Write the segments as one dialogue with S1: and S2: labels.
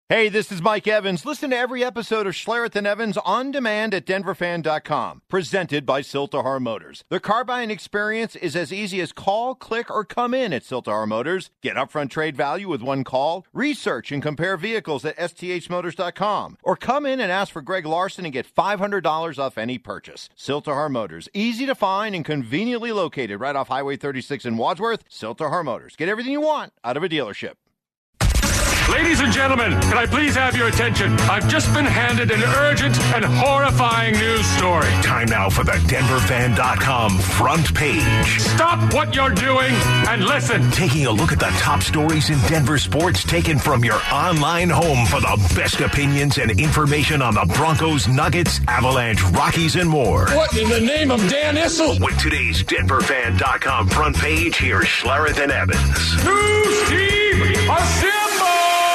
S1: Hey, this is Mike Evans. Listen to every episode of Schlereth and Evans on demand at denverfan.com. Presented by Siltahar Motors. The car buying experience is as easy as call, click, or come in at Siltahar Motors. Get upfront trade value with one call. Research and compare vehicles at sthmotors.com. Or come in and ask for Greg Larson and get $500 off any purchase. Siltahar Motors. Easy to find and conveniently located right off Highway 36 in Wadsworth. Siltahar Motors. Get everything you want out of a dealership.
S2: Ladies and gentlemen, can I please have your attention? I've just been handed an urgent and horrifying news story.
S3: Time now for the DenverFan.com front page.
S2: Stop what you're doing and listen.
S3: Taking a look at the top stories in Denver sports taken from your online home for the best opinions and information on the Broncos, Nuggets, Avalanche, Rockies, and more.
S2: What in the name of Dan Issel?
S3: With today's DenverFan.com front page, here's Schlereth and Evans.
S2: To Steve Assemble!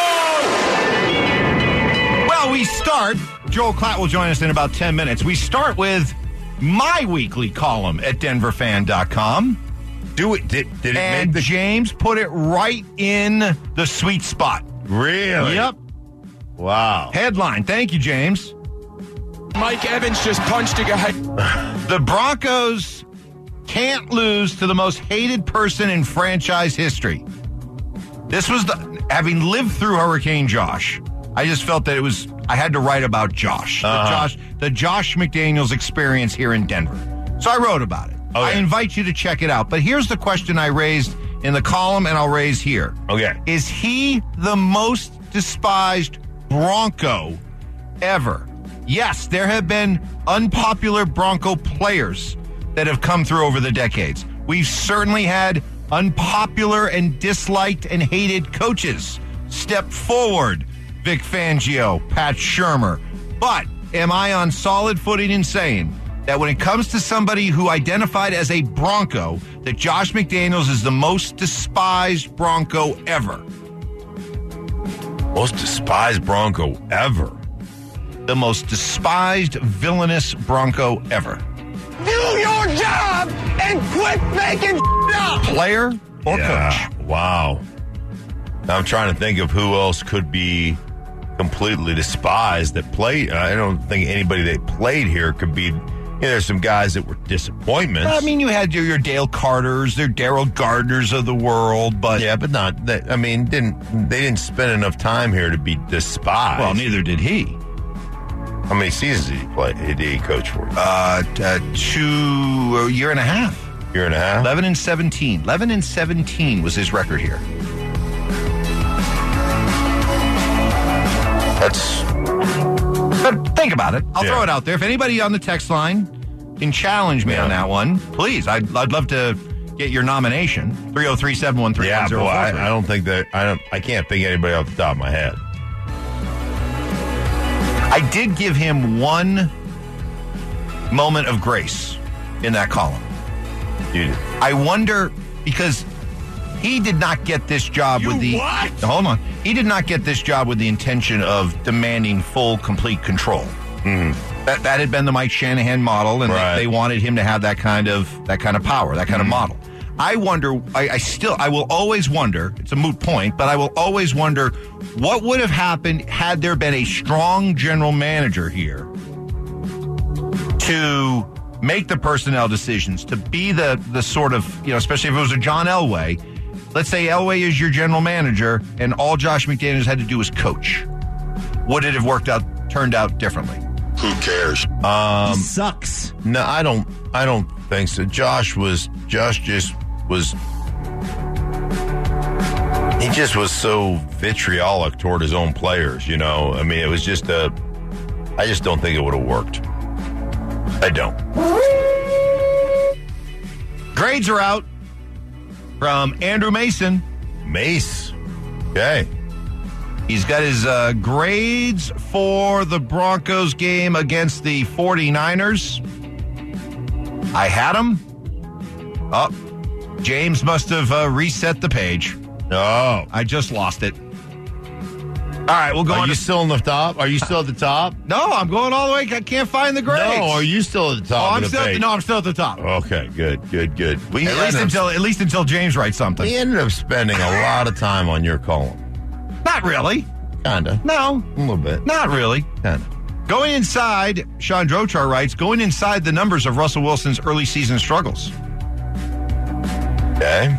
S1: Well, we start. Joel Klatt will join us in about 10 minutes. We start with my weekly column at denverfan.com.
S4: Did it
S1: and
S4: make
S1: James put it right in the sweet spot.
S4: Really?
S1: Yep.
S4: Wow.
S1: Headline. Thank you, James.
S5: Mike Evans just punched a guy.
S1: The Broncos can't lose to the most hated person in franchise history. This was having lived through Hurricane Josh. I just felt that I had to write about Josh. The Josh McDaniels experience here in Denver. So I wrote about it. Okay. I invite you to check it out. But here's the question I raised in the column and I'll raise here.
S4: Okay.
S1: Is he the most despised Bronco ever? Yes, there have been unpopular Bronco players that have come through over the decades. We've certainly had unpopular and disliked and hated coaches step forward. Vic Fangio, Pat Shurmur. But am I on solid footing in saying that when it comes to somebody who identified as a Bronco, that Josh McDaniels is the most despised Bronco ever?
S4: Most despised Bronco ever.
S1: The most despised, villainous Bronco ever.
S5: Do your job and quit making up.
S1: Player or coach?
S4: Wow. I'm trying to think of who else could be completely despised that played. I don't think anybody that played here could be. There's some guys that were disappointments.
S1: I mean, you had your Dale Carters, their Daryl Gardners of the world, but
S4: but not. They didn't spend enough time here to be despised.
S1: Well, neither did he.
S4: How many seasons did he play? Did he coach for?
S1: A year and a half.
S4: Year and a half.
S1: 11 and 17. 11 and 17 was his record here. But think about it. I'll throw it out there. If anybody on the text line can challenge me on that one, please. I'd love to get your nomination. 303-713-1043.
S4: Yeah, boy, I don't think that. I can't think of anybody off the top of my head.
S1: I did give him one moment of grace in that column.
S4: You did.
S1: I wonder, because he did not get this job with the...
S4: What?
S1: Hold on. He did not get this job with the intention of demanding full, complete control.
S4: Mm-hmm.
S1: That had been the Mike Shanahan model, and they wanted him to have that kind of power, that kind of model. I wonder, I will always wonder, it's a moot point, but I will always wonder what would have happened had there been a strong general manager here to make the personnel decisions, to be the sort of, especially if it was a John Elway. Let's say Elway is your general manager and all Josh McDaniels had to do was coach. Would it have turned out differently?
S6: Who cares?
S5: He sucks.
S4: No, I don't think so. Josh just was so vitriolic toward his own players, I mean, it was just I just don't think it would have worked. I don't.
S1: Grades are out from Andrew Mason.
S4: Mace. Okay.
S1: He's got his grades for the Broncos game against the 49ers. I had him. Oh, James must have reset the page.
S4: Oh.
S1: I just lost it. All right, we'll go on.
S4: Are you still on the top? Are you still at the top?
S1: No, I'm going all the way. I can't find the grades.
S4: No, are you still at the top of the page?
S1: No, I'm still at the top.
S4: Okay, good.
S1: At least until James writes something.
S4: We ended up spending a lot of time on your column.
S1: Not really.
S4: kind of.
S1: No,
S4: A little bit.
S1: not really.
S4: Kind of.
S1: Going inside, Sean Drochar writes, going inside the numbers of Russell Wilson's early season struggles.
S4: Okay.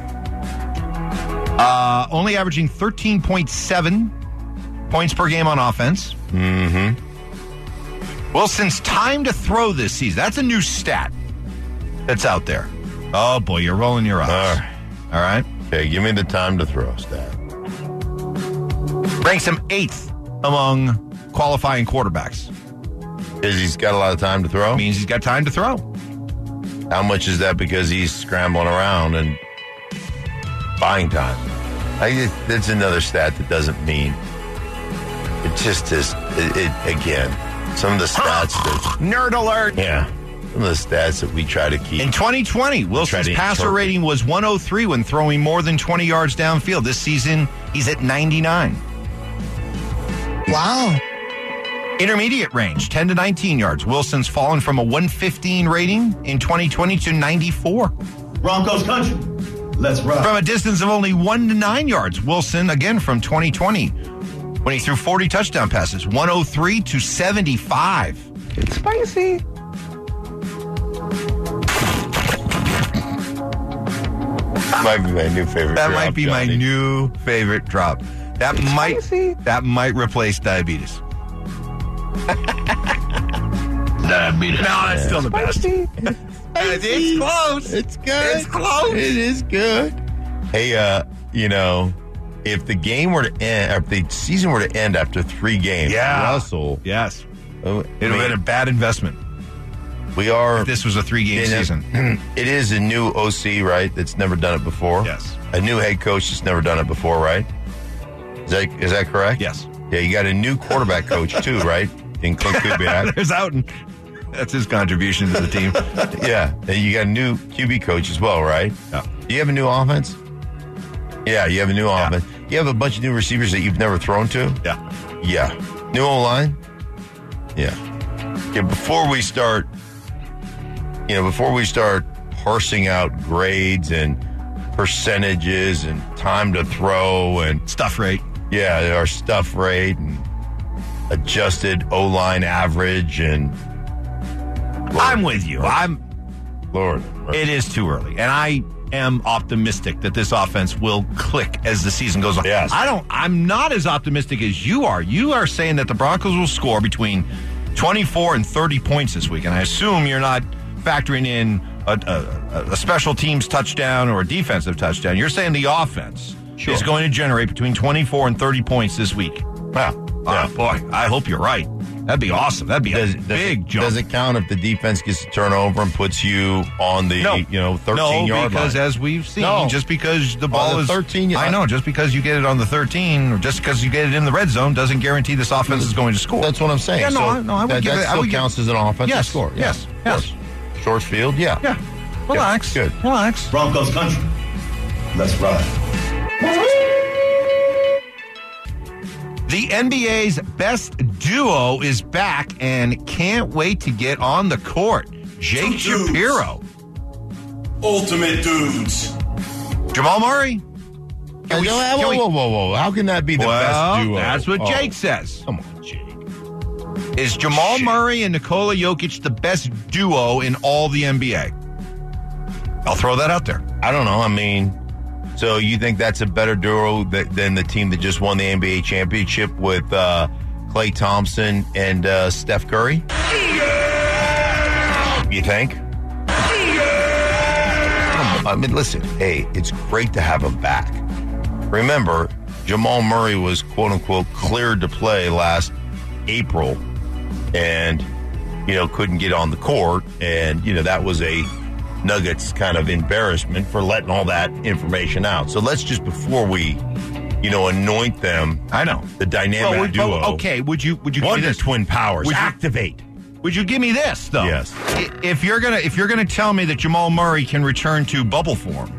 S1: Only averaging 13.7 points per game on offense.
S4: Mm-hmm.
S1: Wilson's time to throw this season. That's a new stat that's out there. Oh, boy, you're rolling your eyes. All right.
S4: Okay, give me the time to throw stat.
S1: Ranks him 8th among qualifying quarterbacks.
S4: Because he's got a lot of time to throw?
S1: Means he's got time to throw.
S4: How much is that because he's scrambling around and buying time? That's another stat that doesn't mean. It just is, again, some of the stats that...
S1: Nerd alert.
S4: Yeah. Some of the stats that we try to keep.
S1: In 2020, Wilson's passer rating was 103 when throwing more than 20 yards downfield. This season, he's at 99.
S5: Wow.
S1: Intermediate range, 10 to 19 yards. Wilson's fallen from a 115 rating in 2020 to 94.
S6: Broncos country. Let's ride.
S1: From a distance of only 1 to 9 yards, Wilson, again from 2020, when he threw 40 touchdown passes, 103 to 75.
S5: It's spicy.
S4: Might be my new favorite
S1: That
S4: drop,
S1: might be
S4: Johnny.
S1: my new favorite drop. That might replace diabetes.
S6: Diabetes.
S1: No, that's still the best. It's close.
S4: It's good.
S1: It's close.
S4: It is good. Hey, if the game were to end, or if the season were to end after 3 games, Russell,
S1: Yes.
S4: it
S1: It would have been a bad investment
S4: we are.
S1: if this was a 3-game season.
S4: It is a new OC, right? That's never done it before.
S1: Yes.
S4: A new head coach that's never done it before, right? Is that correct?
S1: Yes.
S4: Yeah, you got a new quarterback coach too, right? In Clint Kubiak.
S1: There's Houghton. That's his contribution to the team.
S4: Yeah, and you got a new QB coach as well, right?
S1: Yeah.
S4: Do you have a new offense? Yeah, you have a new offense. You have a bunch of new receivers that you've never thrown to?
S1: Yeah.
S4: Yeah. New O-line? Yeah. Yeah, before we start parsing out grades and percentages and time to throw and
S1: Stuff rate.
S4: yeah, our stuff rate and adjusted O-line average and
S1: I'm with you.
S4: Lord.
S1: It is too early, and I am optimistic that this offense will click as the season goes on.
S4: Yes.
S1: I'm not as optimistic as you are. You are saying that the Broncos will score between 24 and 30 points this week, and I assume you're not factoring in a special teams touchdown or a defensive touchdown. You're saying the offense is going to generate between 24 and 30 points this week.
S4: Wow.
S1: Oh, boy, I hope you're right. That'd be awesome. That'd be a big jump.
S4: Does it count if the defense gets a turnover and puts you on the 13-yard line?
S1: No, because as we've seen, just because the ball is
S4: 13,
S1: I know, just because you get it on the 13 or just because you get it in the red zone doesn't guarantee this offense is going to score.
S4: That's what I'm saying.
S1: Yeah, no, I would give it.
S4: That still counts as an offensive score.
S1: Yes.
S4: Short field, yeah.
S1: Yeah. Relax.
S4: Good.
S1: Relax.
S6: Broncos country. Let's ride.
S1: The NBA's best duo is back and can't wait to get on the court. Jake
S7: Two dudes.
S1: Shapiro.
S7: Ultimate dudes.
S1: Jamal Murray.
S4: Whoa. How can that be the best duo?
S1: That's what Jake says.
S4: Come on, Jake.
S1: Is Jamal Murray and Nikola Jokic the best duo in all the NBA? I'll throw that out there.
S4: I don't know. I mean, so you think that's a better duo than the team that just won the NBA championship with Klay Thompson and Steph Curry? Yeah! You think? Yeah! I mean, listen, hey, it's great to have him back. Remember, Jamal Murray was, quote-unquote, cleared to play last April and, couldn't get on the court. And, that was a Nuggets kind of embarrassment for letting all that information out. So let's just, before we, anoint them.
S1: I know.
S4: The dynamic duo.
S1: Okay, would you give me
S4: Wonder
S1: this?
S4: Twin Powers.
S1: Would you-
S4: Activate.
S1: Would you give me this though?
S4: Yes.
S1: If you're gonna tell me that Jamal Murray can return to bubble form,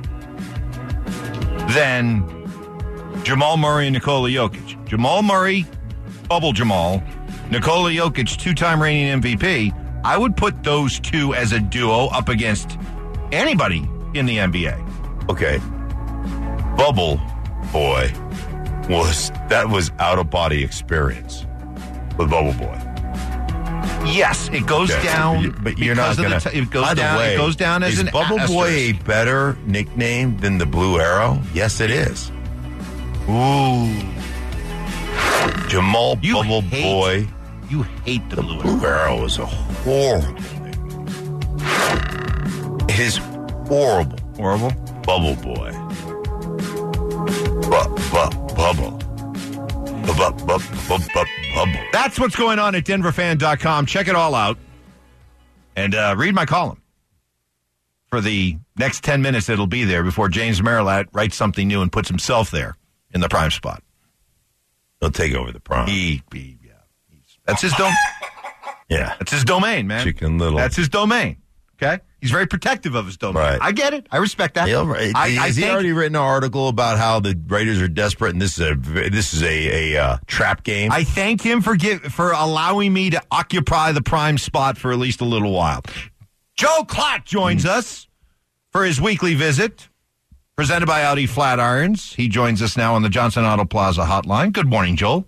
S1: then Jamal Murray and Nikola Jokic. Jamal Murray, bubble Jamal. Nikola Jokic, 2-time reigning MVP. I would put those two as a duo up against anybody in the NBA.
S4: Okay. Bubble boy. was out-of-body experience with Bubble Boy.
S1: Yes, it goes down,
S4: but you're not going to.
S1: It goes down. It goes down as an
S4: Bubble
S1: asterisk.
S4: Boy a better nickname than the Blue Arrow? Yes, it is.
S1: Ooh,
S4: Jamal Bubble Boy.
S1: You hate the Blue
S4: Blue Arrow is a horrible nickname. It is horrible.
S1: Horrible.
S4: Bubble Boy. Bubble. Bubble.
S1: That's what's going on at denverfan.com. Check it all out. And read my column. For the next 10 minutes, it'll be there before James Marilat writes something new and puts himself there in the prime spot.
S4: He'll take over the prime.
S1: That's his domain.
S4: Yeah.
S1: That's his domain, man.
S4: Chicken Little.
S1: That's his domain. Okay? He's very protective of his domain.
S4: Right.
S1: I get it. I respect that.
S4: Has he already written an article about how the Raiders are desperate and this is a trap game?
S1: I thank him for allowing me to occupy the prime spot for at least a little while. Joe Klatt joins us for his weekly visit, presented by Audi Flatirons. He joins us now on the Johnson Auto Plaza hotline. Good morning, Joel.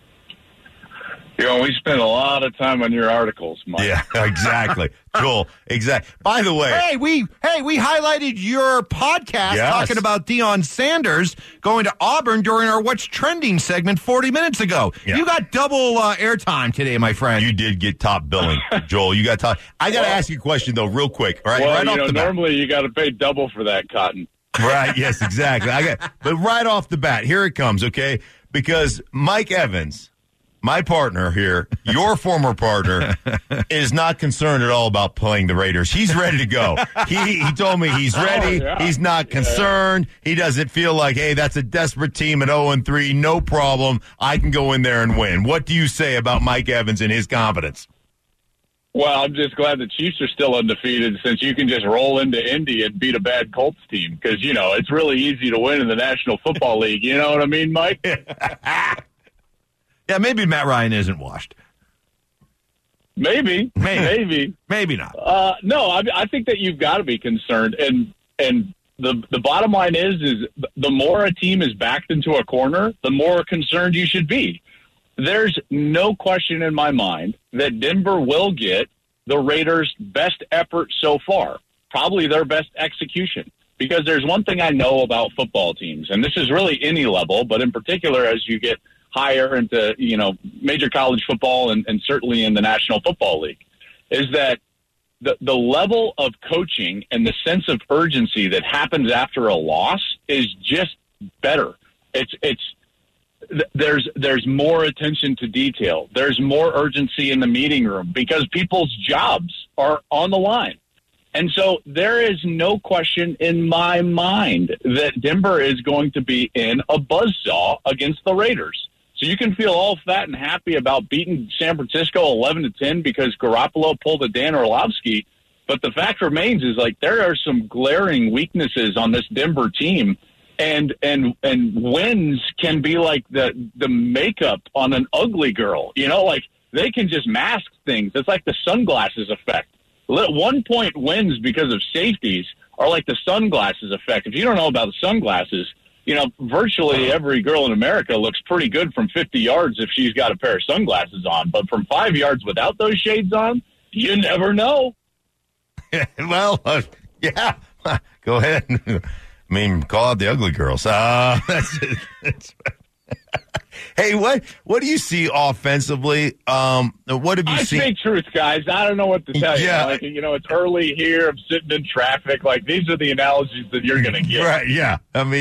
S8: We spent a lot of time on your articles, Mike.
S4: Yeah, exactly. Joel, exactly. By the way.
S1: Hey, we highlighted your podcast talking about Deion Sanders going to Auburn during our What's Trending segment 40 minutes ago. Yeah. You got double airtime today, my friend.
S4: You did get top billing, Joel. You got top. I got to ask you a question, though, real quick. All right,
S8: well,
S4: right off the bat.
S8: Normally you got to pay double for that, Cotton.
S4: Right, yes, exactly. But right off the bat, here it comes, okay? Because Mike Evans, my partner here, your former partner, is not concerned at all about playing the Raiders. He's ready to go. He told me he's ready.
S8: Oh, yeah.
S4: He's not concerned. He doesn't feel like, hey, that's a desperate team at 0-3. No problem. I can go in there and win. What do you say about Mike Evans and his confidence?
S8: Well, I'm just glad the Chiefs are still undefeated since you can just roll into Indy and beat a bad Colts team because, it's really easy to win in the National Football League. You know what I mean, Mike?
S1: Yeah, maybe Matt Ryan isn't washed.
S8: Maybe not. No, I think that you've got to be concerned, and the bottom line is the more a team is backed into a corner, the more concerned you should be. There's no question in my mind that Denver will get the Raiders' best effort so far, probably their best execution. Because there's one thing I know about football teams, and this is really any level, but in particular as you get higher into, major college football and certainly in the National Football League, is that the level of coaching and the sense of urgency that happens after a loss is just better. There's more attention to detail. There's more urgency in the meeting room because people's jobs are on the line. And so there is no question in my mind that Denver is going to be in a buzzsaw against the Raiders. So you can feel all fat and happy about beating San Francisco 11-10 because Garoppolo pulled a Dan Orlovsky. But the fact remains is there are some glaring weaknesses on this Denver team. And wins can be like the makeup on an ugly girl. They can just mask things. It's like the sunglasses effect. 1 point wins because of safeties are like the sunglasses effect. If you don't know about the sunglasses, virtually every girl in America looks pretty good from 50 yards if she's got a pair of sunglasses on. But from 5 yards without those shades on, you never know.
S4: Well, yeah. Go ahead. Call out the ugly girls. That's it. Hey, what do you see offensively? What have you seen?
S8: I say truth, guys. I don't know what to tell you.
S4: Yeah.
S8: It's early here. I'm sitting in traffic. These are the analogies that you're going to get.
S4: Right, yeah.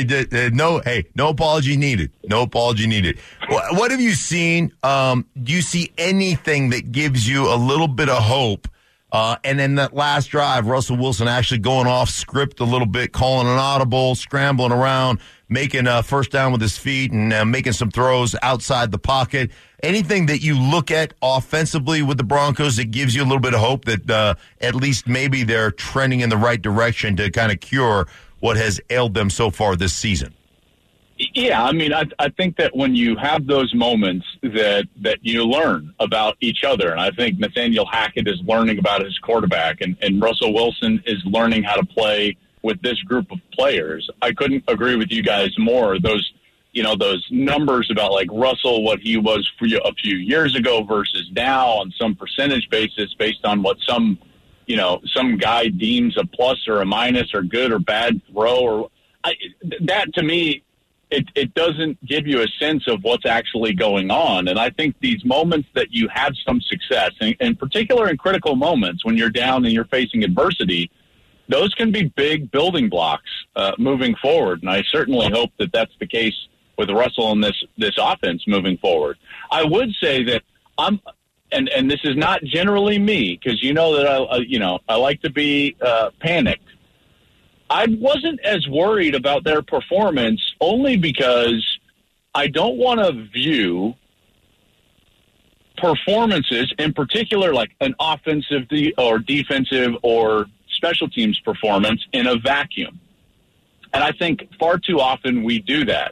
S4: No apology needed. No apology needed. What have you seen? Do you see anything that gives you a little bit of hope? And then that last drive, Russell Wilson actually going off script a little bit, calling an audible, scrambling around, making a first down with his feet and making some throws outside the pocket. Anything that you look at offensively with the Broncos that gives you a little bit of hope that at least maybe they're trending in the right direction to kind of cure what has ailed them so far this season?
S8: Yeah, I think that when you have those moments that you learn about each other, and I think Nathaniel Hackett is learning about his quarterback, and Russell Wilson is learning how to play with this group of players. I couldn't agree with you guys more. Those those numbers about like Russell, what he was for a few years ago versus now on some percentage basis based on what some guy deems a plus or a minus or good or bad throw that to me, it doesn't give you a sense of what's actually going on. And I think these moments that you have some success, and in particular in critical moments when you're down and you're facing adversity, those can be big building blocks moving forward. And I certainly hope that that's the case with Russell and this offense moving forward. I would say that and this is not generally me, because that I like to be panicked. I wasn't as worried about their performance only because I don't want to view performances, in particular like an offensive or defensive or special teams performance, in a vacuum. And I think far too often we do that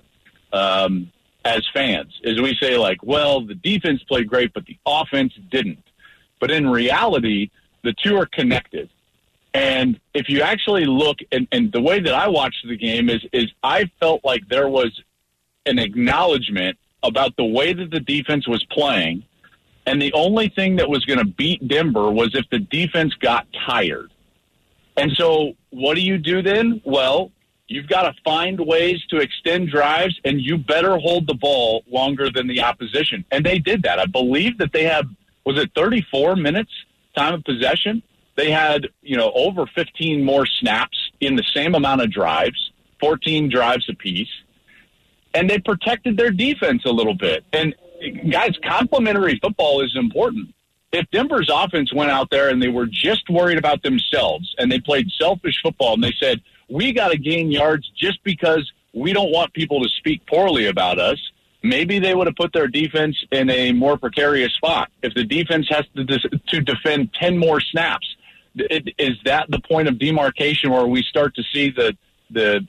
S8: as fans, is we say like, well, the defense played great, but the offense didn't. But in reality, the two are connected. And if you actually look, and the way that I watched the game is I felt like there was an acknowledgement about the way that the defense was playing, and the only thing that was going to beat Denver was if the defense got tired. And so what do you do then? Well, you've got to find ways to extend drives, and you better hold the ball longer than the opposition. And they did that. I believe that they had, was it 34 minutes time of possession? They had, over 15 more snaps in the same amount of drives, 14 drives apiece, and they protected their defense a little bit. And, guys, complementary football is important. If Denver's offense went out there and they were just worried about themselves and they played selfish football and they said, we got to gain yards just because we don't want people to speak poorly about us, maybe they would have put their defense in a more precarious spot. If the defense has to defend 10 more snaps, is that the point of demarcation where we start to see the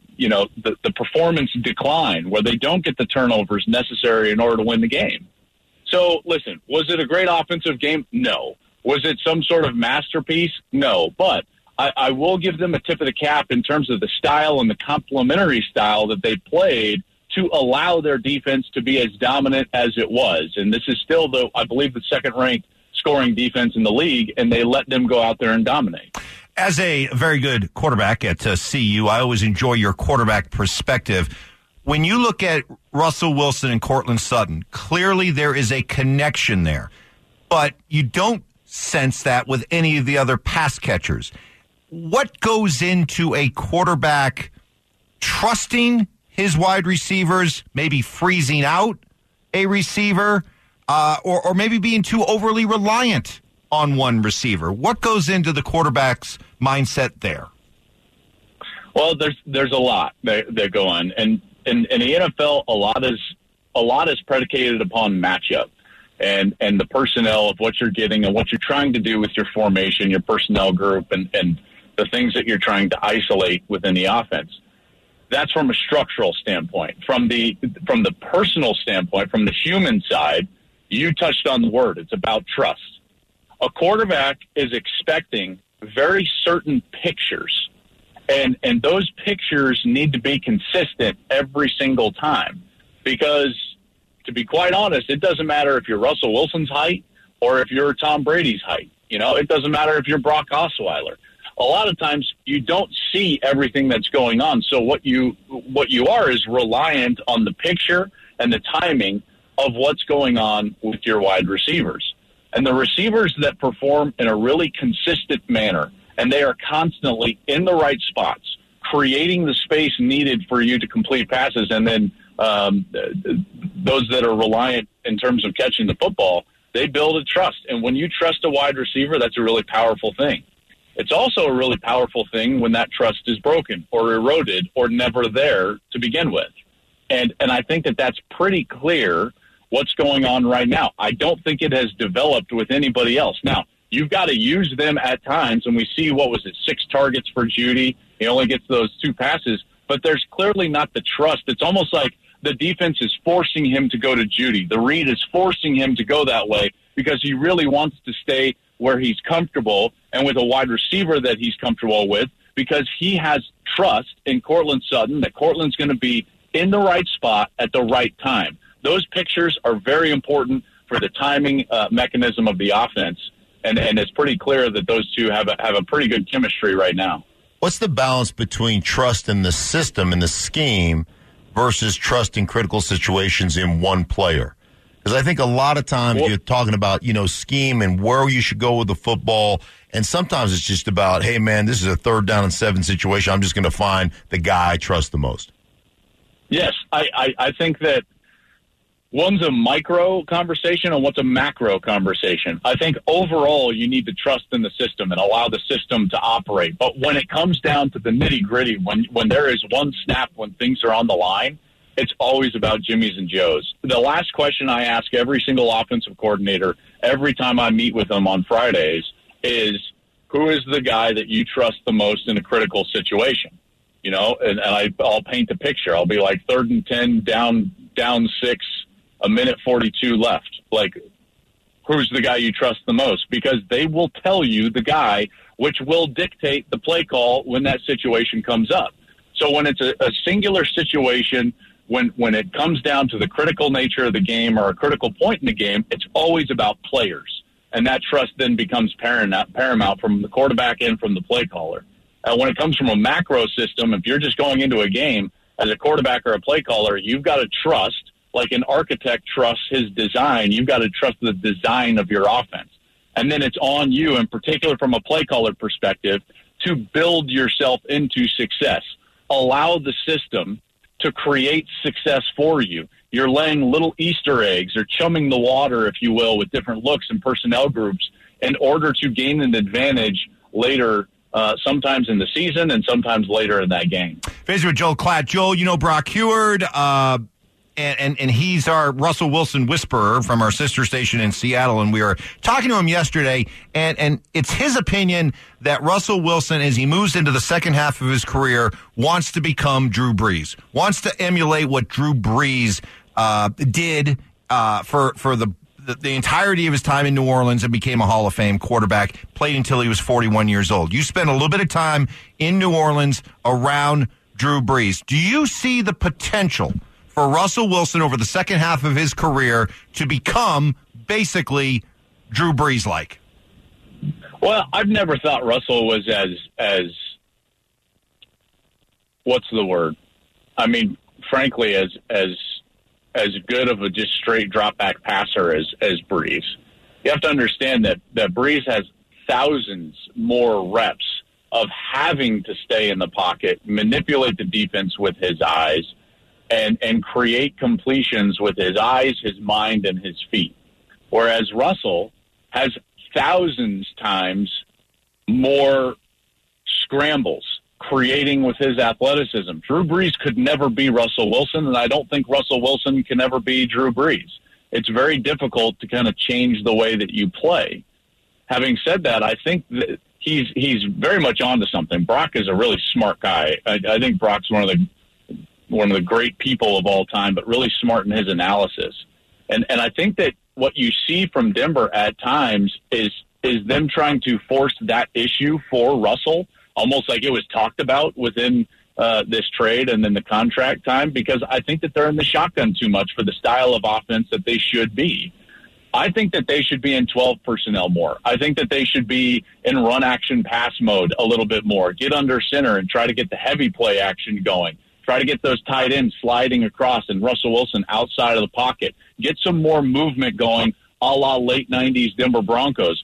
S8: performance decline, where they don't get the turnovers necessary in order to win the game? So, listen, was it a great offensive game? No. Was it some sort of masterpiece? No. But I will give them a tip of the cap in terms of the style and the complementary style that they played to allow their defense to be as dominant as it was. And this is still, I believe, the second-ranked scoring defense in the league, and they let them go out there and dominate.
S1: As a very good quarterback at CU, I always enjoy your quarterback perspective. When you look at Russell Wilson and Courtland Sutton, clearly there is a connection there, but you don't sense that with any of the other pass catchers. What goes into a quarterback trusting his wide receivers, maybe freezing out a receiver, or maybe being too overly reliant on one receiver? What goes into the quarterback's mindset there?
S8: Well, there's a lot that go on, and in the NFL, a lot is predicated upon matchup and the personnel of what you're getting and what you're trying to do with your formation, your personnel group, and the things that you're trying to isolate within the offense. That's from a structural standpoint. From the personal standpoint, from the human side, you touched on the word. It's about trust. A quarterback is expecting very certain pictures, and those pictures need to be consistent every single time. Because, to be quite honest, it doesn't matter if you're Russell Wilson's height or if you're Tom Brady's height. It doesn't matter if you're Brock Osweiler. A lot of times you don't see everything that's going on. So what you are is reliant on the picture and the timing of what's going on with your wide receivers. And the receivers that perform in a really consistent manner, and they are constantly in the right spots, creating the space needed for you to complete passes, and then those that are reliant in terms of catching the football, they build a trust. And when you trust a wide receiver, that's a really powerful thing. It's also a really powerful thing when that trust is broken or eroded or never there to begin with. And I think that that's pretty clear what's going on right now. I don't think it has developed with anybody else. Now, you've got to use them at times, and we see, 6 targets for Jeudy. He only gets those 2 passes, but there's clearly not the trust. It's almost like the defense is forcing him to go to Jeudy. The read is forcing him to go that way because he really wants to stay where he's comfortable and with a wide receiver that he's comfortable with, because he has trust in Courtland Sutton that Courtland's going to be in the right spot at the right time. Those pictures are very important for the timing mechanism of the offense, and it's pretty clear that those two have a pretty good chemistry right now.
S4: What's the balance between trust in the system and the scheme versus trust in critical situations in one player? Because I think a lot of times you're talking about, scheme and where you should go with the football. And sometimes it's just about, hey, man, this is a 3rd down and 7 situation. I'm just going to find the guy I trust the most.
S8: Yes, I think that one's a micro conversation and one's a macro conversation. I think overall you need to trust in the system and allow the system to operate. But when it comes down to the nitty-gritty, when there is one snap, when things are on the line, it's always about Jimmy's and Joe's. The last question I ask every single offensive coordinator every time I meet with them on Fridays is, who is the guy that you trust the most in a critical situation? And I'll paint the picture. I'll be like 3rd and 10, down 6, a minute 42 left. Like, who's the guy you trust the most? Because they will tell you the guy, which will dictate the play call when that situation comes up. So when it's a singular situation, when it comes down to the critical nature of the game or a critical point in the game, it's always about players. And that trust then becomes paramount from the quarterback and from the play caller. When it comes from a macro system, if you're just going into a game as a quarterback or a play caller, you've got to trust, like an architect trusts his design, you've got to trust the design of your offense. And then it's on you, in particular from a play caller perspective, to build yourself into success. Allow the system to create success for you. You're laying little Easter eggs or chumming the water, if you will, with different looks and personnel groups in order to gain an advantage later, sometimes in the season and sometimes later in that game.
S1: Visit with Joel Klatt. Joel, Brock Huard, and he's our Russell Wilson whisperer from our sister station in Seattle, and we were talking to him yesterday, and it's his opinion that Russell Wilson, as he moves into the second half of his career, wants to become Drew Brees, wants to emulate what Drew Brees did for the entirety of his time in New Orleans and became a Hall of Fame quarterback, played until he was 41 years old. You spent a little bit of time in New Orleans around Drew Brees. Do you see the potential for Russell Wilson over the second half of his career to become basically Drew Brees-like?
S8: Well, I've never thought Russell was as what's the word? I mean, frankly, as good of a just straight drop back passer as Brees. You have to understand that Brees has thousands more reps of having to stay in the pocket, manipulate the defense with his eyes, and create completions with his eyes, his mind, and his feet. Whereas Russell has thousands times more scrambles, creating with his athleticism. Drew Brees could never be Russell Wilson, and I don't think Russell Wilson can ever be Drew Brees. It's very difficult to kind of change the way that you play. Having said that, I think that he's very much onto something. Brock is a really smart guy. I think Brock's one of the great people of all time, but really smart in his analysis. And I think that what you see from Denver at times is them trying to force that issue for Russell, almost like it was talked about within this trade and then the contract time, because I think that they're in the shotgun too much for the style of offense that they should be. I think that they should be in 12 personnel more. I think that they should be in run action pass mode a little bit more, get under center and try to get the heavy play action going. Try to get those tight ends sliding across and Russell Wilson outside of the pocket. Get some more movement going a la late 90s Denver Broncos,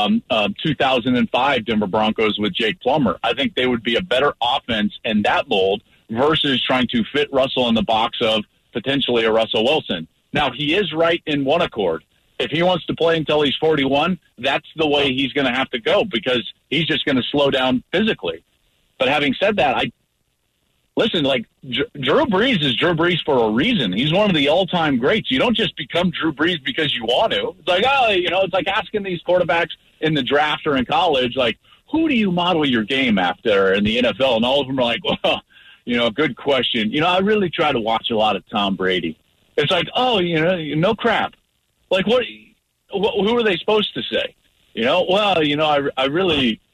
S8: 2005 Denver Broncos with Jake Plummer. I think they would be a better offense in that mold versus trying to fit Russell in the box of potentially a Russell Wilson. Now, he is right in one accord. If he wants to play until he's 41, that's the way he's going to have to go because he's just going to slow down physically. But having said that, listen, like Drew Brees is Drew Brees for a reason. He's one of the all-time greats. You don't just become Drew Brees because you want to. It's like, it's like asking these quarterbacks in the draft or in college, like, who do you model your game after in the NFL? And all of them are like, well, good question. I really try to watch a lot of Tom Brady. It's like, no crap. Like, who are they supposed to say? I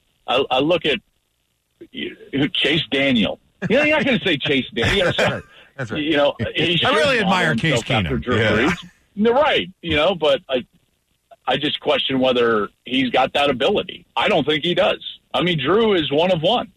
S8: look at Chase Daniel. You're not going to say Chase Daniel.
S1: That's right.
S8: You know, he
S1: I really admire
S8: model
S1: Case
S8: himself after
S1: Keenum.
S8: Drew
S4: Yeah.
S8: Brees. They're right, you know, but I just question whether he's got that ability. I don't think he does. I mean, Drew is one of one.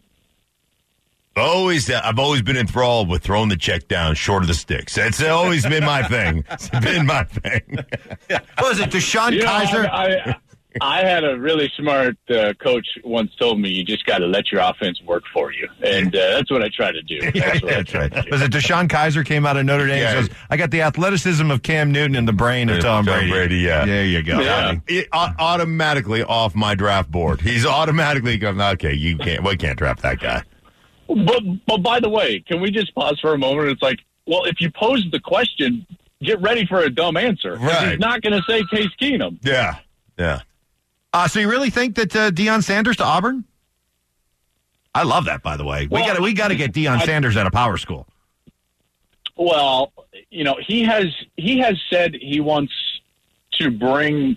S4: I've always been enthralled with throwing the check down short of the sticks. It's always been my thing. It's been my thing.
S1: What was it, Deshaun
S8: You know,
S1: Kaiser?
S8: I had a really smart coach once told me you just got to let your offense work for you, and that's what I try to do.
S1: That's right. Was it Deshaun Kaiser came out of Notre Dame and says, I got the athleticism of Cam Newton and the brain of Tom Brady.
S4: Yeah.
S1: There you go.
S8: Yeah.
S4: Automatically off my draft board. He's automatically going, okay, we can't draft that guy.
S8: But by the way, can we just pause for a moment? It's like, well, if you pose the question, get ready for a dumb answer.
S4: Right.
S8: He's not going to say Case Keenum.
S4: Yeah.
S1: So you really think that Deion Sanders to Auburn? I love that, by the way.
S8: Well,
S1: we got to get Deion Sanders at a power school.
S8: Well, you know, he has said he wants to bring,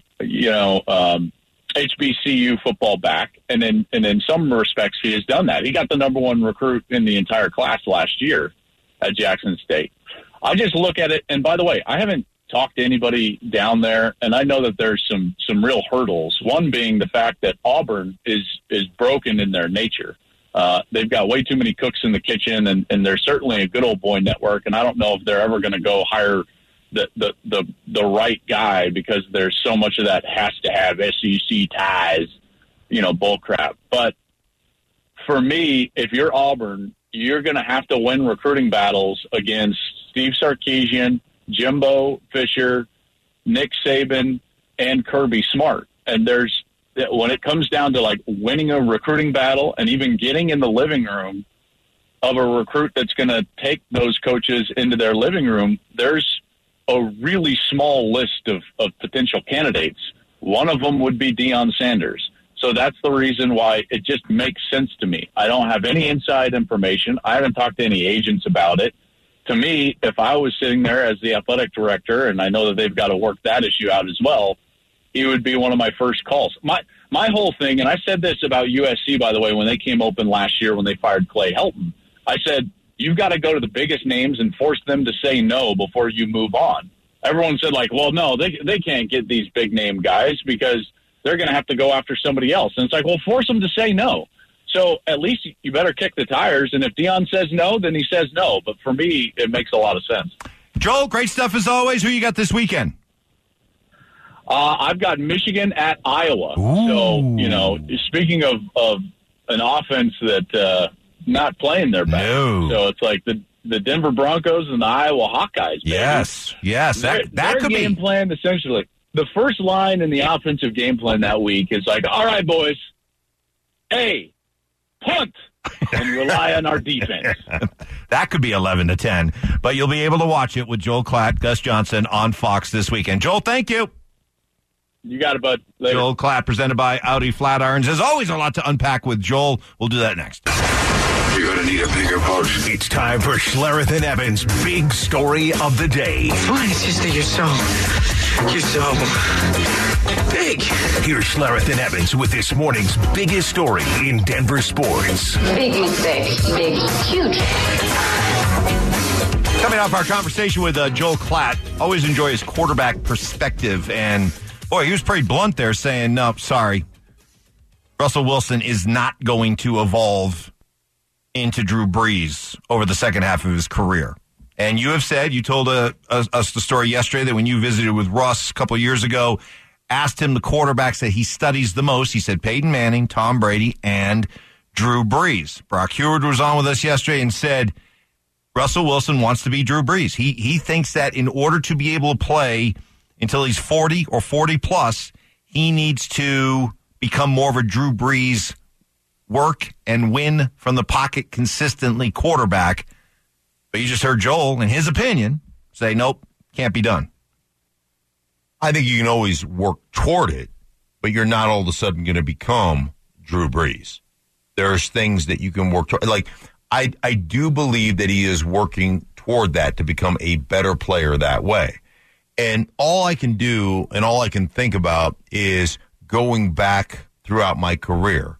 S8: HBCU football back, and in some respects he has done that. He got the number one recruit in the entire class last year at Jackson State. I just look at it, and by the way, I haven't talked to anybody down there, and I know that there's some real hurdles. One being the fact that Auburn is broken in their nature. They've got way too many cooks in the kitchen, and they're certainly a good old boy network, and I don't know if they're ever going to go hire the right guy, because there's so much of that has to have SEC ties, bull crap. But for me, if you're Auburn, you're going to have to win recruiting battles against Steve Sarkisian, Jimbo Fisher, Nick Saban, and Kirby Smart. And when it comes down to like winning a recruiting battle and even getting in the living room of a recruit that's going to take those coaches into their living room, there's a really small list of potential candidates. One of them would be Deion Sanders. So that's the reason why it just makes sense to me. I don't have any inside information. I haven't talked to any agents about it. To me, if I was sitting there as the athletic director, and I know that they've got to work that issue out as well, he would be one of my first calls. My whole thing, and I said this about USC, by the way, when they came open last year when they fired Clay Helton, I said, you've got to go to the biggest names and force them to say no before you move on. Everyone said, like, well, no, they can't get these big name guys because they're going to have to go after somebody else. And it's like, well, force them to say no. So at least you better kick the tires. And if Deion says no, then he says no. But for me, it makes a lot of sense.
S1: Joel, great stuff as always. Who you got this weekend?
S8: I've got Michigan at Iowa.
S1: Ooh.
S8: So, speaking of an offense that not playing their best.
S1: No.
S8: So it's like the Denver Broncos and the Iowa Hawkeyes. Baby.
S1: Yes. That
S8: their
S1: could
S8: game
S1: be.
S8: plan, essentially. The first line in the offensive game plan that week is like, all right, boys, hey, punt, and rely on our defense.
S1: That could be 11-10, but you'll be able to watch it with Joel Klatt, Gus Johnson on Fox this weekend. Joel, thank you.
S8: You got it, bud. Later.
S1: Joel Klatt, presented by Audi Flatirons. There's always a lot to unpack with Joel. We'll do that next.
S3: You're going to need a bigger boat. It's time for Schlereth and Evans' big story of the day.
S9: Fine, it's just that you're so big.
S3: Here's Schlereth and Evans with this morning's biggest story in Denver sports.
S10: Big mistake. Big, huge.
S1: Coming up, our conversation with Joel Klatt. Always enjoy his quarterback perspective. And, boy, he was pretty blunt there saying, no, sorry. Russell Wilson is not going to evolve into Drew Brees over the second half of his career. And you have said, you told us the story yesterday that when you visited with Russ a couple of years ago, asked him the quarterbacks that he studies the most. He said Peyton Manning, Tom Brady, and Drew Brees. Brock Heward was on with us yesterday and said Russell Wilson wants to be Drew Brees. He thinks that in order to be able to play until he's 40 or 40 plus, he needs to become more of a Drew Brees work and win from the pocket consistently quarterback. But you just heard Joel, in his opinion, say, nope, can't be done.
S4: I think you can always work toward it, but you're not all of a sudden going to become Drew Brees. There's things that you can work toward. Like, I do believe that he is working toward that to become a better player that way. And all I can do and all I can think about is going back throughout my career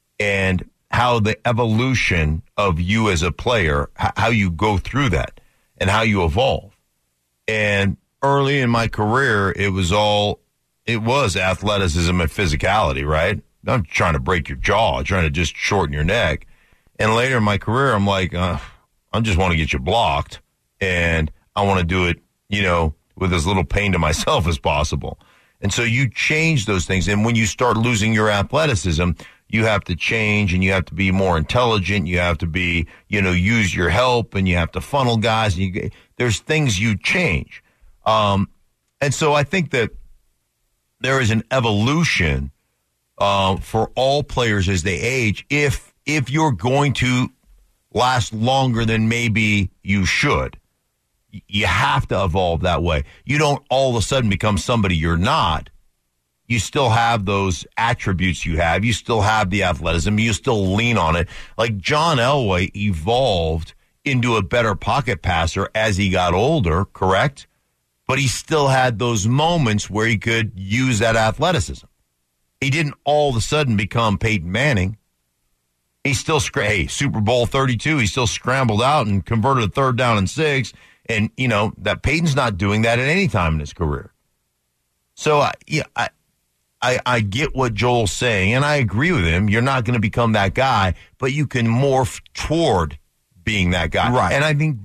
S4: and how the evolution of you as a player, how you go through that.
S1: and how you evolve. And early in my career, it was athleticism and physicality, right? I'm trying to break your jaw, trying to just shorten your neck. And later in my career, I'm like, I just want to get you blocked, and I want to do it, with as little pain to myself as possible. And so you change those things. And when you start losing your athleticism, you have to change, and you have to be more intelligent. You have to be, use your help, and you have to funnel guys. And there's things you change. And so I think that there is an evolution for all players as they age. If you're going to last longer than maybe you should, you have to evolve that way. You don't all of a sudden become somebody you're not. You still have those attributes you have. You still have the athleticism. You still lean on it. Like John Elway evolved into a better pocket passer as he got older, correct? But he still had those moments where he could use that athleticism. He didn't all of a sudden become Peyton Manning. He still, Super Bowl 32, he still scrambled out and converted a 3rd down and 6. And, that Peyton's not doing that at any time in his career. So, I get what Joel's saying, and I agree with him. You're not going to become that guy, but you can morph toward being that guy.
S11: Right.
S1: And I think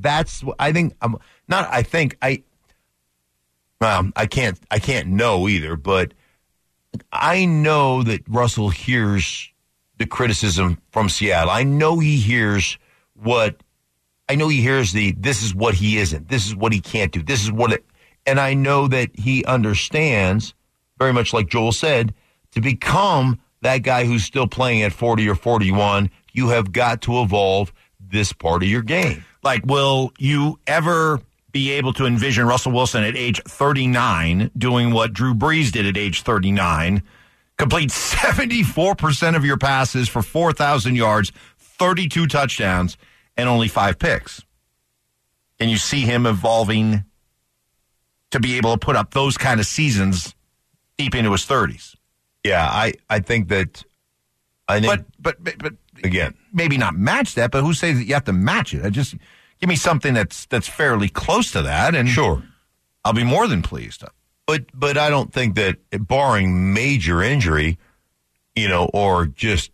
S1: I can't know either, but I know that Russell hears the criticism from Seattle. I know he hears this is what he isn't. This is what he can't do. And I know that he understands, very much like Joel said, to become that guy who's still playing at 40 or 41, you have got to evolve this part of your game.
S11: Like, will you ever be able to envision Russell Wilson at age 39 doing what Drew Brees did at age 39, complete 74% of your passes for 4,000 yards, 32 touchdowns, and only 5 picks? And you see him evolving to be able to put up those kind of seasons deep into his 30s.
S1: Yeah, I think that.
S11: But
S1: again,
S11: maybe not match that. But who says that you have to match it? Just give me something that's fairly close to that, and
S1: sure,
S11: I'll be more than pleased.
S1: But I don't think that, barring major injury, or just,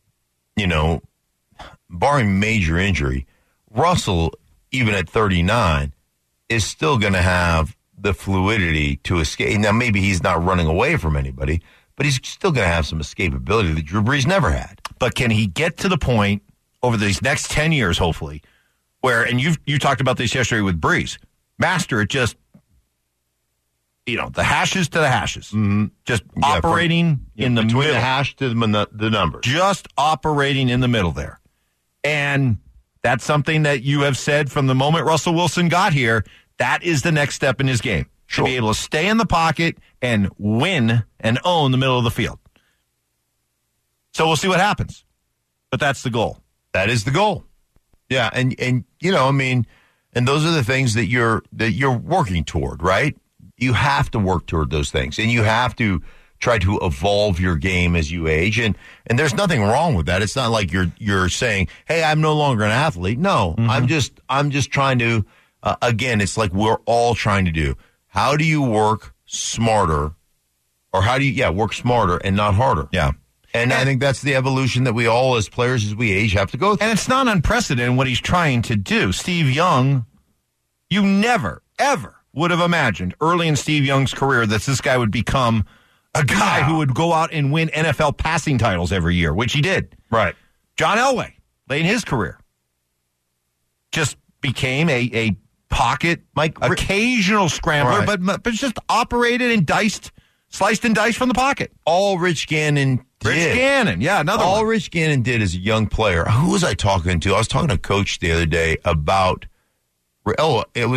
S1: barring major injury, Russell, even at 39, is still going to have the fluidity to escape. Now, maybe he's not running away from anybody, but he's still going to have some escapability that Drew Brees never had.
S11: But can he get to the point over these next 10 years, hopefully, where, and you talked about this yesterday with Brees, master it just, the hashes to the hashes.
S1: Mm-hmm.
S11: Just operating in the
S1: between
S11: middle.
S1: The hash to the numbers.
S11: Just operating in the middle there. And that's something that you have said from the moment Russell Wilson got here. That is the next step in his game.
S1: Sure.
S11: To be able to stay in the pocket and win and own the middle of the field. So we'll see what happens. But that's the goal.
S1: That is the goal. Yeah, and and those are the things that you're working toward, right? You have to work toward those things, and you have to try to evolve your game as you age, and there's nothing wrong with that. It's not like you're saying, "Hey, I'm no longer an athlete." No,
S11: Mm-hmm.
S1: I'm just trying to. Again, it's like we're all trying to do. How do you work smarter, or how do you work smarter and not harder?
S11: Yeah.
S1: And I think that's the evolution that we all, as players, as we age, have to go through.
S11: And it's not unprecedented what he's trying to do. Steve Young, you never, ever would have imagined early in Steve Young's career that this guy would become a guy who would go out and win NFL passing titles every year, which he did.
S1: Right.
S11: John Elway, late in his career, just became a pocket, occasional scrambler,
S1: right.
S11: but just operated and sliced and diced from the pocket.
S1: All Rich Gannon did.
S11: Rich Gannon, another
S1: All
S11: one.
S1: Rich Gannon did as a young player. Who was I talking to? I was talking to a coach the other day about. It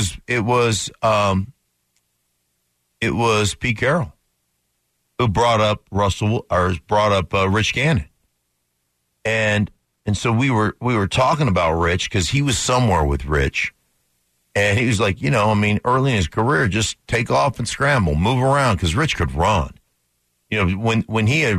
S1: was Pete Carroll who brought up Rich Gannon, and so we were talking about Rich because he was somewhere with Rich. And he was like, early in his career, just take off and scramble, move around, because Rich could run. When he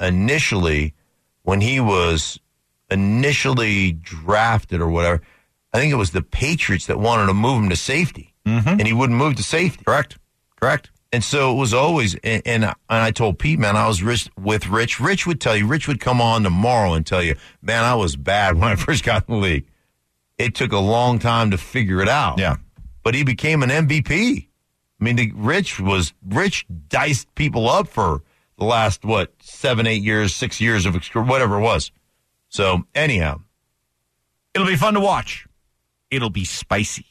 S1: was initially drafted or whatever,
S4: I think it was the Patriots that wanted to move him to safety, and he wouldn't move to safety.
S11: Correct.
S4: And so it was always, and I told Pete, man, I was with Rich. Rich would tell you, Rich would come on tomorrow and tell you, man, I was bad when I first got in the league. It took a long time to figure it out.
S11: Yeah.
S4: But he became an MVP. I mean, Rich diced people up for the last, 7, 8 years, 6 years of whatever it was. So anyhow.
S11: It'll be fun to watch. It'll be spicy.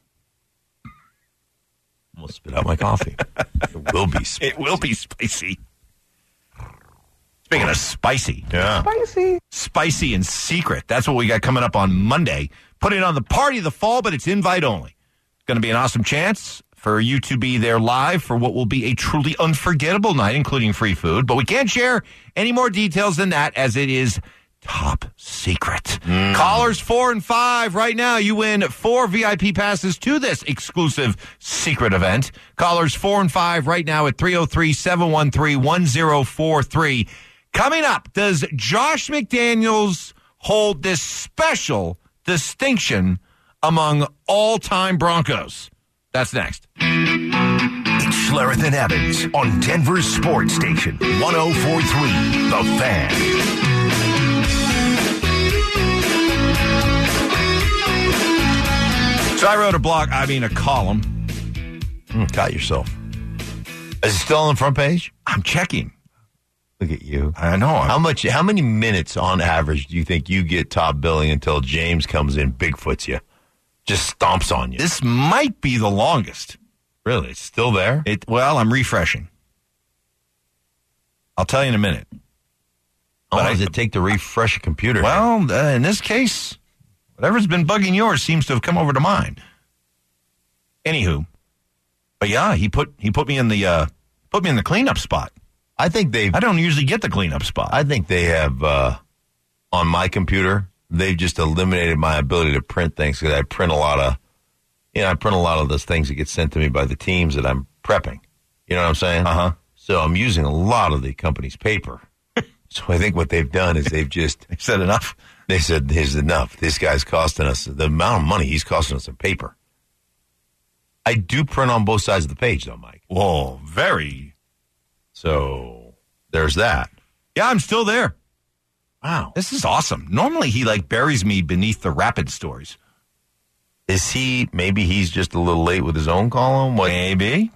S4: I'm going to spit out my coffee. It will be spicy.
S11: It will be spicy. Speaking of spicy.
S4: Yeah.
S11: Spicy and secret. That's what we got coming up on Monday. Put it on the party of the fall, but it's invite only. It's going to be an awesome chance for you to be there live for what will be a truly unforgettable night, including free food. But we can't share any more details than that, as it is top secret. Callers 4 and 5 right now. You win 4 VIP passes to this exclusive secret event. Callers 4 and 5 right now at 303-713-1043. Coming up, does Josh McDaniels hold this special distinction among all-time Broncos? That's next.
S3: It's Schlereth and Evans on Denver's sports station, 104.3 The Fan.
S11: So I wrote a column.
S4: Got yourself. Is it still on the front page?
S11: I'm checking.
S4: Look at you.
S11: I know.
S4: How many minutes on average do you think you get top billing until James comes in, Bigfoots you, just stomps on you?
S11: This might be the longest.
S4: Really? It's still there?
S11: Well, I'm refreshing. I'll tell you in a minute.
S4: How long does it take to refresh a computer?
S11: Well, in this case, whatever's been bugging yours seems to have come over to mine. Anywho, but yeah, he put me in the cleanup spot.
S4: I don't usually get the cleanup spot. I think they have on my computer. They've just eliminated my ability to print things because I print a lot of those things that get sent to me by the teams that I'm prepping. You know what I'm saying?
S11: Uh-huh.
S4: So I'm using a lot of the company's paper. So I think what they've done is they've just
S11: said enough.
S4: They said, here's enough. This guy's costing us the amount of money he's costing us in paper. I do print on both sides of the page, though, Mike.
S11: Whoa, very.
S4: So there's that.
S11: Yeah, I'm still there.
S4: Wow.
S11: This is awesome. Normally he buries me beneath the rapid stories.
S4: Is maybe he's just a little late with his own column?
S11: Maybe.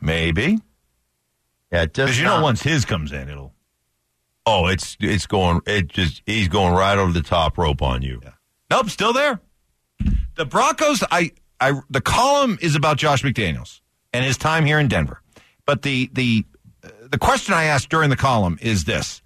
S4: Yeah,
S11: because once his comes in, it'll.
S4: Oh, he's going right over the top rope on you.
S11: Yeah. Nope, still there. The Broncos, the column is about Josh McDaniels and his time here in Denver. But the question I asked during the column is this.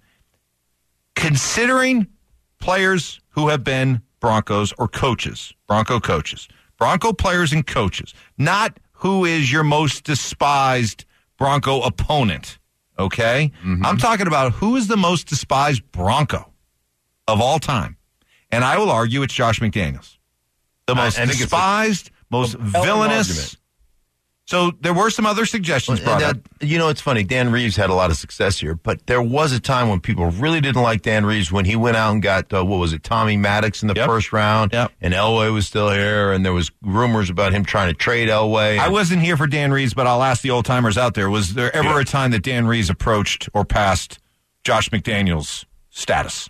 S11: Considering players who have been Broncos or Bronco players and coaches, not who is your most despised Bronco opponent, okay? Mm-hmm. I'm talking about who is the most despised Bronco of all time. And I will argue it's Josh McDaniels. The most despised, most villainous. Argument. So there were some other suggestions brought up.
S4: It's funny. Dan Reeves had a lot of success here, but there was a time when people really didn't like Dan Reeves when he went out and got, Tommy Maddox in the first round, and Elway was still here, and there was rumors about him trying to trade Elway.
S11: I wasn't here for Dan Reeves, but I'll ask the old-timers out there, was there ever a time that Dan Reeves approached or passed Josh McDaniels' status?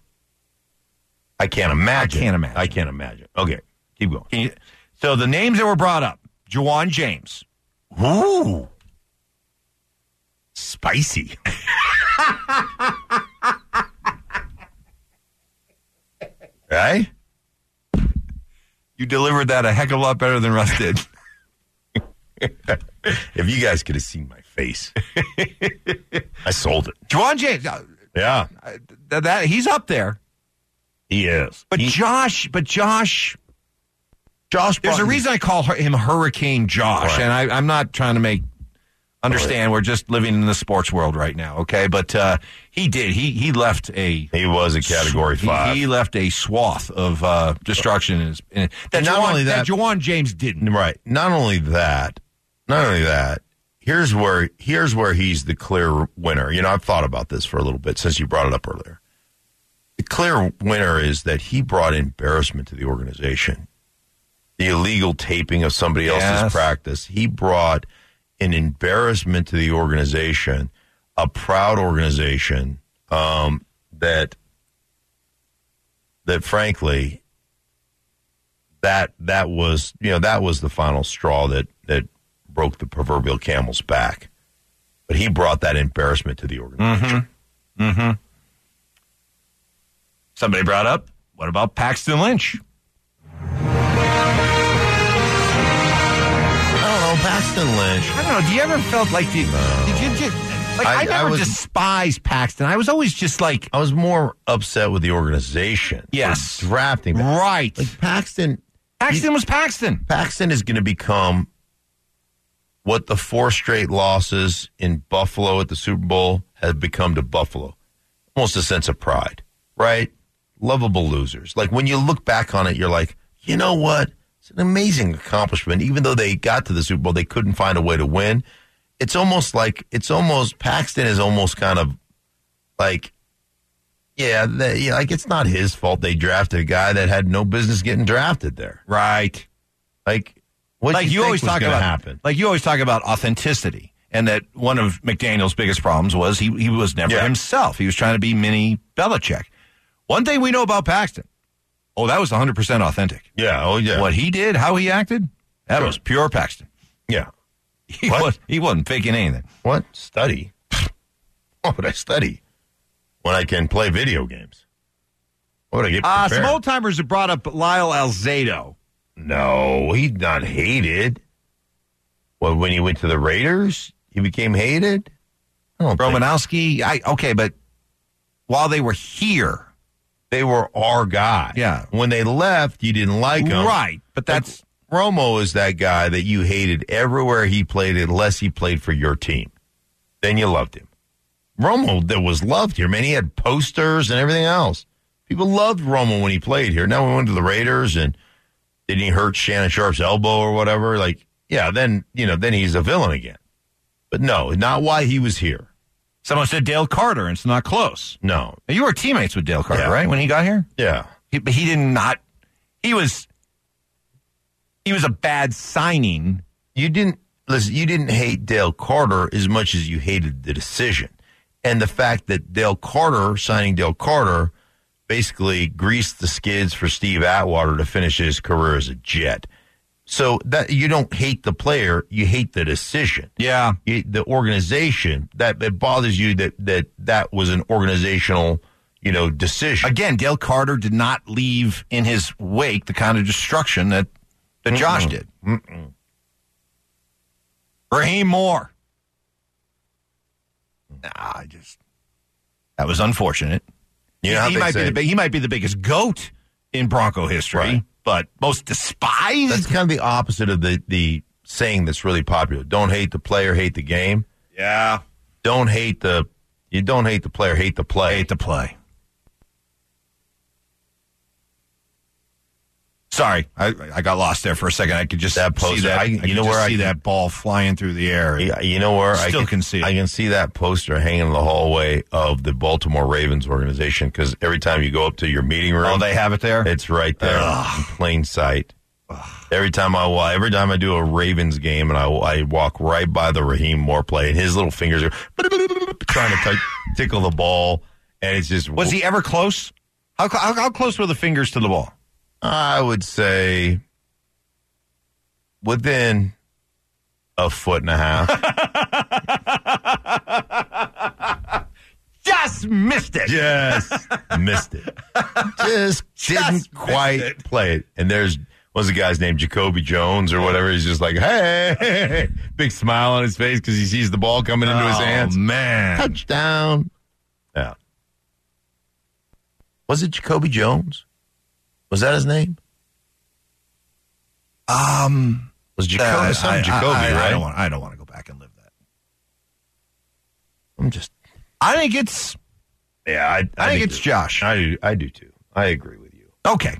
S4: I can't imagine.
S11: I can't imagine.
S4: Okay, keep going.
S11: So the names that were brought up, Juwan James.
S4: Ooh. Spicy. Right?
S11: You delivered that a heck of a lot better than Russ did.
S4: If you guys could have seen my face. I sold it.
S11: Juwan James.
S4: Yeah.
S11: He's up there.
S4: He is.
S11: But Josh, there's a reason I call him Hurricane Josh, right. And I'm not trying to understand. We're just living in the sports world right now, okay? But he did. He left a.
S4: He was a Category 5.
S11: He left a swath of destruction. That Juwan James didn't.
S4: Right. Not only that. Here's where he's the clear winner. I've thought about this for a little bit since you brought it up earlier. The clear winner is that he brought embarrassment to the organization. the illegal taping of somebody else's practice. He brought an embarrassment to the organization, a proud organization that frankly, that was the final straw that broke the proverbial camel's back. But he brought that embarrassment to the organization.
S11: Somebody brought up, what about Paxton Lynch?
S4: Paxton Lynch.
S11: I don't know. Do you ever felt like I never despised Paxton. I was always just like,
S4: I was more upset with the organization.
S11: Yes,
S4: for drafting
S11: right.
S4: Like Paxton
S11: was Paxton.
S4: Paxton is going to become what the 4 straight losses in Buffalo at the Super Bowl have become to Buffalo. Almost a sense of pride, right? Lovable losers. Like when you look back on it, you're like, you know what? It's an amazing accomplishment. Even though they got to the Super Bowl, they couldn't find a way to win. Paxton is almost kind of like, like it's not his fault they drafted a guy that had no business getting drafted there.
S11: Right.
S4: Like, what you always talk about
S11: happen? Like you always talk about authenticity, and that one of McDaniel's biggest problems was he was never himself. He was trying to be mini Belichick. One thing we know about Paxton, that was 100% authentic.
S4: Yeah,
S11: What he did, how he acted, that was pure Paxton.
S4: Yeah.
S11: He wasn't faking anything.
S4: What? Study? What would I study when I can play video games? What would I get prepared?
S11: Some old-timers have brought up Lyle Alzado.
S4: No, he's not hated. Well, when he went to the Raiders, he became hated?
S11: Romanowski, but while they were here,
S4: they were our guy.
S11: Yeah.
S4: When they left, you didn't like him.
S11: Right, but that's...
S4: Romo is that guy that you hated everywhere he played unless he played for your team. Then you loved him. Romo that was loved here, man. He had posters and everything else. People loved Romo when he played here. Now we went to the Raiders and didn't he hurt Shannon Sharp's elbow or whatever? Like, then he's a villain again. But no, not why he was here.
S11: Someone said Dale Carter, and it's not close.
S4: No.
S11: You were teammates with Dale Carter, right, when he got here?
S4: Yeah.
S11: But he did not. He was a bad signing.
S4: You didn't hate Dale Carter as much as you hated the decision. And the fact that signing Dale Carter, basically greased the skids for Steve Atwater to finish his career as a Jet. So that you don't hate the player, you hate the decision.
S11: Yeah.
S4: The organization, that it bothers you that was an organizational, decision.
S11: Again, Dale Carter did not leave in his wake the kind of destruction that Josh did. Raheem Moore. That was unfortunate. He might be the biggest GOAT in Bronco history, right. But most despised.
S4: That's kind of the opposite of the saying that's really popular. Don't hate the player, hate the game.
S11: Yeah.
S4: You don't hate the player, hate the play.
S11: Hate the play. Sorry, I got lost there for a second. I could just see that. See that ball flying through the air.
S4: You know where
S11: I can see it.
S4: I can see that poster hanging in the hallway of the Baltimore Ravens organization because every time you go up to your meeting room,
S11: they have it there.
S4: It's right there in plain sight. Every time I do a Ravens game and I walk right by the Raheem Moore play and his little fingers are trying to tickle the ball, and it's just.
S11: Was he ever close? How close were the fingers to the ball?
S4: I would say within a foot and a half.
S11: Just missed it.
S4: Just missed it. Just didn't quite play it. And there's the guy's name, Jacoby Jones or whatever. He's just like, hey, big smile on his face because he sees the ball coming into his hands.
S11: Oh, man.
S4: Touchdown. Yeah. Was it Jacoby Jones? Was that his name? Was Jacoby Jacoby, right?
S11: I don't want to go back and live that.
S4: I think it's. Yeah,
S11: I think it's Josh.
S4: I do too. I agree with you.
S11: Okay.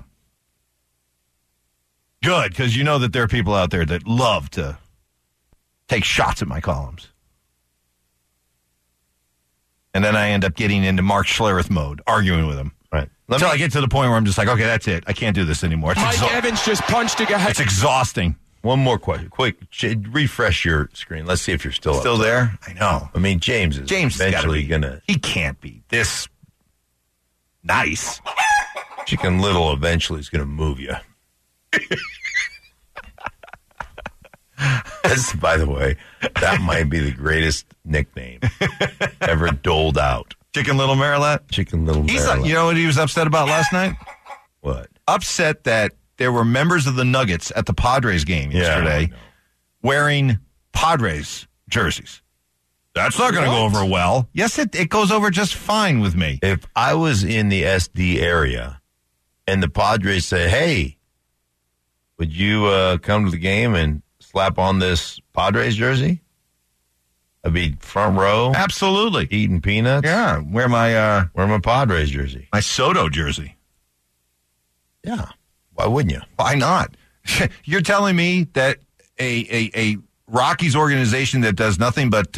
S11: Good, because you know that there are people out there that love to take shots at my columns. And then I end up getting into Mark Schlereth mode, arguing with him.
S4: Right.
S11: Until I get to the point where I'm just like, okay, that's it. I can't do this anymore.
S12: Mike Evans just punched a guy.
S11: It's exhausting.
S4: One more question. Quick, refresh your screen. Let's see if you're still
S11: there. I know.
S4: I mean, James is eventually going to...
S11: He can't be this nice.
S4: Chicken Little eventually is going to move you. That's, by the way, that might be the greatest nickname ever doled out.
S11: Chicken Little Maryland?
S4: Chicken Little Maryland.
S11: You know what he was upset about last night?
S4: What?
S11: Upset that there were members of the Nuggets at the Padres game yesterday wearing Padres jerseys. That's not going to go over well. Yes, it goes over just fine with me.
S4: If I was in the SD area and the Padres say, hey, would you come to the game and slap on this Padres jersey? I'd be front row.
S11: Absolutely.
S4: Eating peanuts.
S11: Yeah, wear my
S4: Padres jersey.
S11: My Soto jersey.
S4: Yeah. Why wouldn't you?
S11: Why not? You're telling me that a Rockies organization that does nothing but,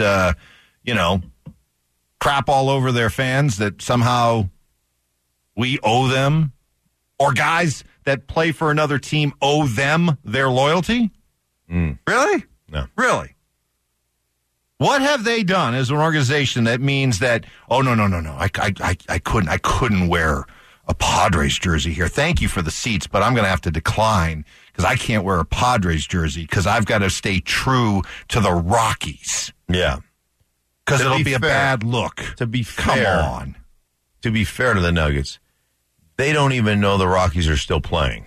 S11: crap all over their fans, that somehow we owe them, or guys that play for another team owe them their loyalty? Really?
S4: No.
S11: Really? What have they done as an organization that means that, oh, no, I couldn't wear a Padres jersey here. Thank you for the seats, but I'm going to have to decline because I can't wear a Padres jersey because I've got to stay true to the Rockies.
S4: Yeah.
S11: Because it'll be a bad look.
S4: To be fair.
S11: Come on.
S4: To be fair to the Nuggets, they don't even know the Rockies are still playing.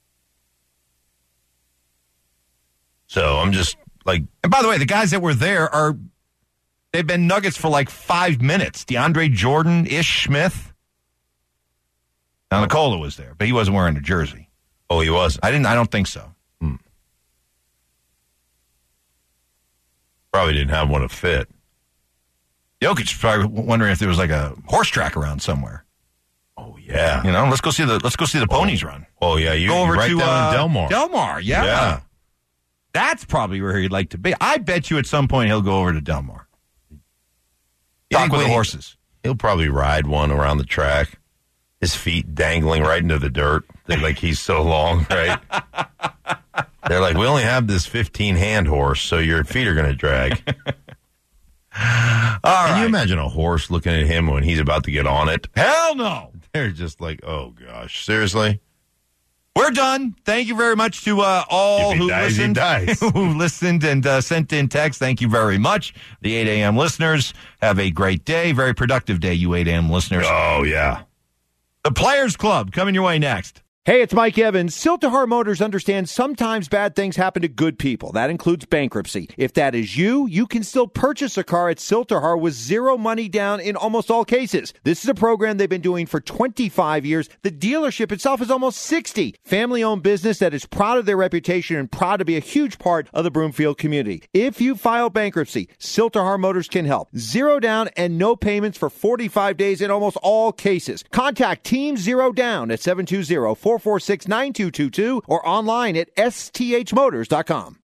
S4: So I'm just like...
S11: And by the way, the guys that were there they've been Nuggets for like 5 minutes. DeAndre Jordan, Ish Smith. Now, Nikola was there, but he wasn't wearing a jersey.
S4: Oh, he wasn't?
S11: I don't think so.
S4: Probably didn't have one to fit.
S11: Jokic probably wondering if there was like a horse track around somewhere.
S4: Oh, yeah.
S11: Let's go see the ponies run.
S4: Oh, yeah. You go over right to down in Del Mar.
S11: Del Mar, yeah. That's probably where he'd like to be. I bet you at some point he'll go over to Del Mar. Talk with the horses.
S4: He'll probably ride one around the track. His feet dangling right into the dirt. They're like, he's so long, right? They're like, we only have this 15-hand horse, so your feet are going to drag. Can you imagine a horse looking at him when he's about to get on it?
S11: Hell no.
S4: They're just like, oh, gosh. Seriously?
S11: We're done. Thank you very much to all who listened and sent in text. Thank you very much. The 8 a.m. listeners, have a great day. Very productive day, you 8 a.m. listeners.
S4: Oh, yeah.
S11: The Players Club coming your way next.
S13: Hey, it's Mike Evans. Siltahar Motors understands sometimes bad things happen to good people. That includes bankruptcy. If that is you, you can still purchase a car at Siltahar with zero money down in almost all cases. This is a program they've been doing for 25 years. The dealership itself is almost 60. Family-owned business that is proud of their reputation and proud to be a huge part of the Broomfield community. If you file bankruptcy, Siltahar Motors can help. Zero down and no payments for 45 days in almost all cases. Contact Team Zero Down at 720-446-9222 or online at sthmotors.com.